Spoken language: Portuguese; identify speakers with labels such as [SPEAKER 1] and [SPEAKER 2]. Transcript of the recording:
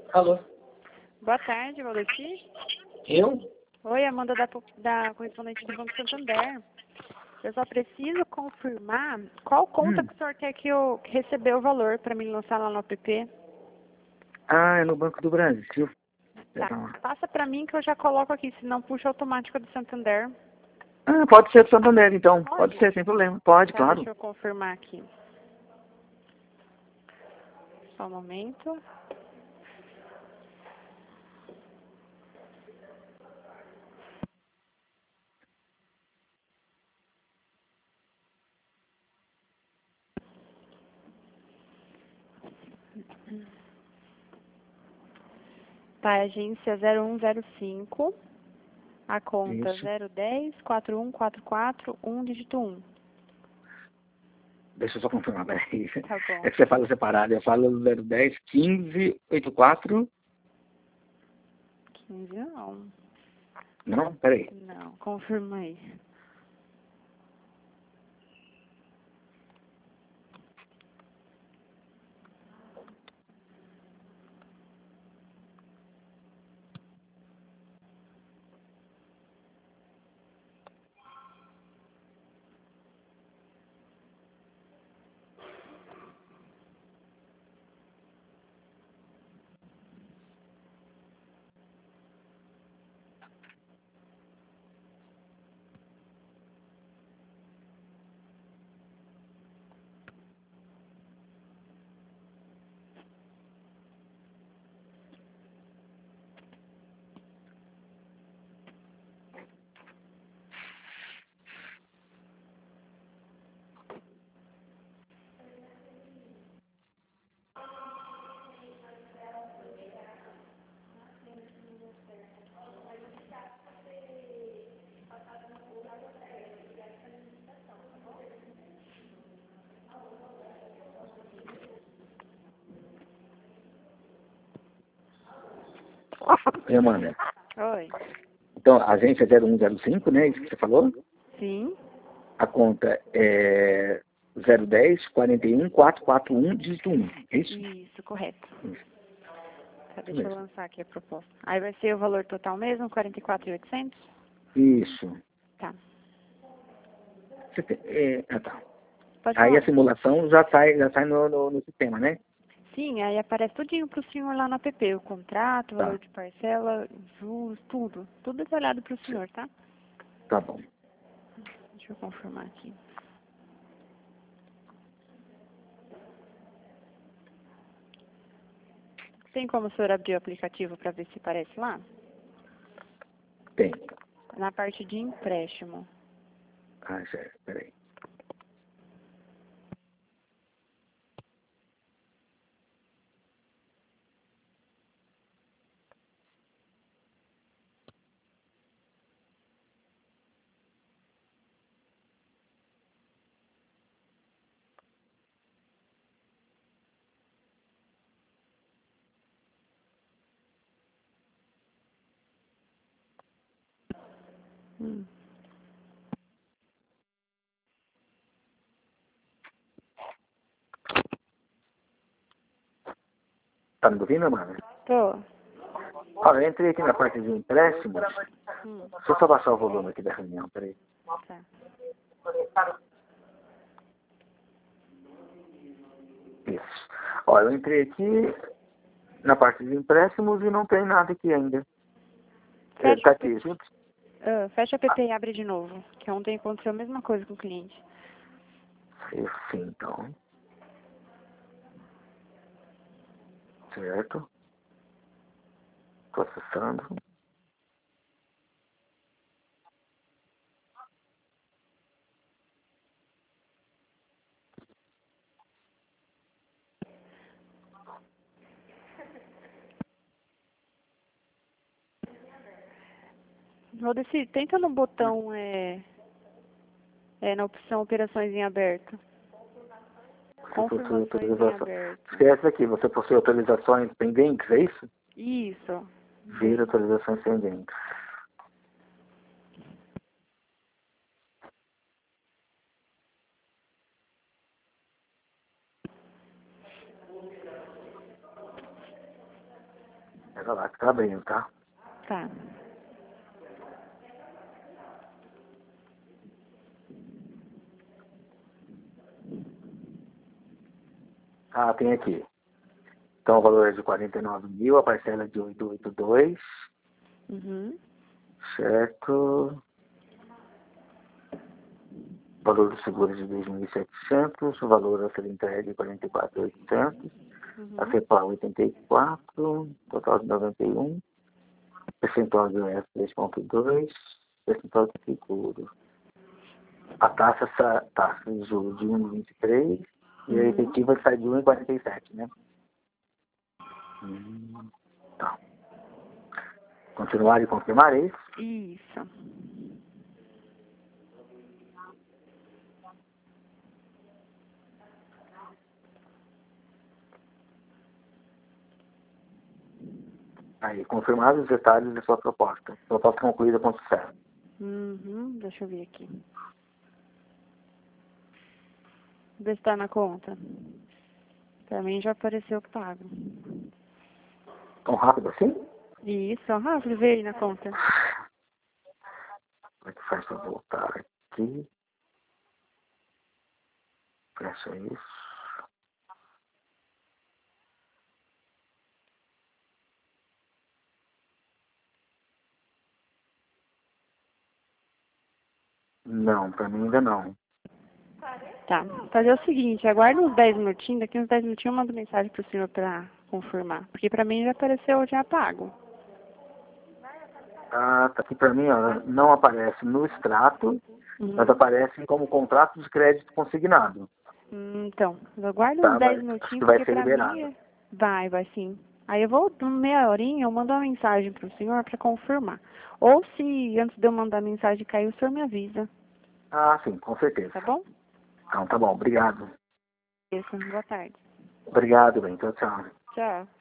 [SPEAKER 1] Alô?
[SPEAKER 2] Boa tarde, Valdeci.
[SPEAKER 1] Eu?
[SPEAKER 2] Oi, Amanda da correspondente do Banco Santander. Eu só preciso confirmar qual conta que o senhor quer que eu recebeu o valor para me lançar lá no app.
[SPEAKER 1] Ah, é no Banco do Brasil.
[SPEAKER 2] Tá. Passa para mim que eu já coloco aqui, senão puxa automático do Santander.
[SPEAKER 1] Ah, pode ser do Santander, então. Pode ser, sem problema. Pode,
[SPEAKER 2] Tá,
[SPEAKER 1] claro.
[SPEAKER 2] deixa eu confirmar aqui. Só um momento. Tá, agência 0105, a conta
[SPEAKER 1] Isso.
[SPEAKER 2] 010-4144-1, dígito 1.
[SPEAKER 1] Deixa eu só confirmar, peraí.
[SPEAKER 2] Tá bom.
[SPEAKER 1] É que você fala separado. Eu falo 010 15 84.
[SPEAKER 2] 15 não.
[SPEAKER 1] Não? Peraí.
[SPEAKER 2] Não, confirma aí.
[SPEAKER 1] Oi, Amanda.
[SPEAKER 2] Oi.
[SPEAKER 1] Então, a agência é 0105, né? Isso que você falou?
[SPEAKER 2] Sim?
[SPEAKER 1] A conta é 010 41 441, dígito 1. É isso?
[SPEAKER 2] Isso, correto.
[SPEAKER 1] Isso.
[SPEAKER 2] Tá, deixa eu
[SPEAKER 1] Mesmo.
[SPEAKER 2] lançar aqui a proposta. Aí vai ser o valor total mesmo, 44.800?
[SPEAKER 1] Isso.
[SPEAKER 2] Tá.
[SPEAKER 1] Você tem, tá.
[SPEAKER 2] Pode
[SPEAKER 1] Aí a
[SPEAKER 2] falar.
[SPEAKER 1] simulação já sai no sistema, né?
[SPEAKER 2] Sim, aí aparece tudinho pro senhor lá no app. O contrato, o
[SPEAKER 1] Tá.
[SPEAKER 2] valor de parcela, juros, tudo. Tudo detalhado pro senhor, tá?
[SPEAKER 1] Tá bom.
[SPEAKER 2] Deixa eu confirmar aqui. Tem como o senhor abrir o aplicativo para ver se aparece lá?
[SPEAKER 1] Tem.
[SPEAKER 2] Na parte de empréstimo.
[SPEAKER 1] Ah, sério. Peraí.
[SPEAKER 2] Hum.
[SPEAKER 1] Tá me ouvindo, Amanda?
[SPEAKER 2] Tô.
[SPEAKER 1] Olha, eu entrei aqui na parte de empréstimos.
[SPEAKER 2] Hum.
[SPEAKER 1] Deixa eu só baixar o volume aqui da reunião, peraí.
[SPEAKER 2] Tá.
[SPEAKER 1] Isso. Olha, eu entrei aqui na parte de empréstimos e não tem nada aqui ainda.
[SPEAKER 2] Fecha
[SPEAKER 1] Tá
[SPEAKER 2] o
[SPEAKER 1] aqui,
[SPEAKER 2] app.
[SPEAKER 1] junto?
[SPEAKER 2] Fecha o app e abre de novo. Que ontem aconteceu a mesma coisa com o cliente.
[SPEAKER 1] Sim, então. Certo. Tô acessando.
[SPEAKER 2] Rodeci, tenta no botão, na opção operações em aberto.
[SPEAKER 1] Você possui
[SPEAKER 2] Confirmações em
[SPEAKER 1] autorização.
[SPEAKER 2] aberto.
[SPEAKER 1] Esquece aqui, você possui autorizações pendentes, é isso?
[SPEAKER 2] Isso.
[SPEAKER 1] Ver autorizações pendentes. Pera lá que tá abrindo, tá?
[SPEAKER 2] Tá.
[SPEAKER 1] Ah, tem aqui. Então o valor é de 49 mil, a parcela é de 882,
[SPEAKER 2] Uhum.
[SPEAKER 1] certo? O valor do seguro é de 2.700, o valor a ser entregue é 44.800, a
[SPEAKER 2] Uhum.
[SPEAKER 1] CEPAL 84, total de 91, percentual de IOF 3,2, percentual de seguro. A taxa de juros de 1,23 e a
[SPEAKER 2] Uhum.
[SPEAKER 1] efetiva sai de 1,47, né? Tá. Continuar e confirmar isso.
[SPEAKER 2] Isso.
[SPEAKER 1] Aí, confirmados os detalhes da sua proposta. Proposta concluída com sucesso.
[SPEAKER 2] Uhum. Deixa eu ver aqui. Ver se tá na conta. Pra mim já apareceu pago.
[SPEAKER 1] Tão rápido assim?
[SPEAKER 2] Isso, rápido, veio aí na conta.
[SPEAKER 1] Como é que faz para voltar aqui? Fecha isso. Não, para mim ainda não.
[SPEAKER 2] Tá. Fazer o seguinte, aguarda uns 10 minutinhos, daqui uns 10 minutinhos eu mando mensagem pro senhor pra confirmar. Porque pra mim já apareceu já pago.
[SPEAKER 1] Ah, tá aqui para mim, ó, não aparece no extrato, mas
[SPEAKER 2] Uhum.
[SPEAKER 1] aparece como contrato de crédito consignado.
[SPEAKER 2] Então, aguarda uns
[SPEAKER 1] Tá,
[SPEAKER 2] 10
[SPEAKER 1] mas acho
[SPEAKER 2] minutinhos,
[SPEAKER 1] que vai
[SPEAKER 2] porque
[SPEAKER 1] ser
[SPEAKER 2] pra mim
[SPEAKER 1] liberado.
[SPEAKER 2] vai sim. Aí eu vou, em meia horinha, eu mando uma mensagem pro senhor pra confirmar. Ou se antes de eu mandar a mensagem cair, o senhor me avisa,
[SPEAKER 1] Ah, sim, com certeza.
[SPEAKER 2] tá bom?
[SPEAKER 1] Então tá bom, obrigado.
[SPEAKER 2] Isso, boa tarde.
[SPEAKER 1] Obrigado, bem, tchau, tchau.
[SPEAKER 2] Tchau.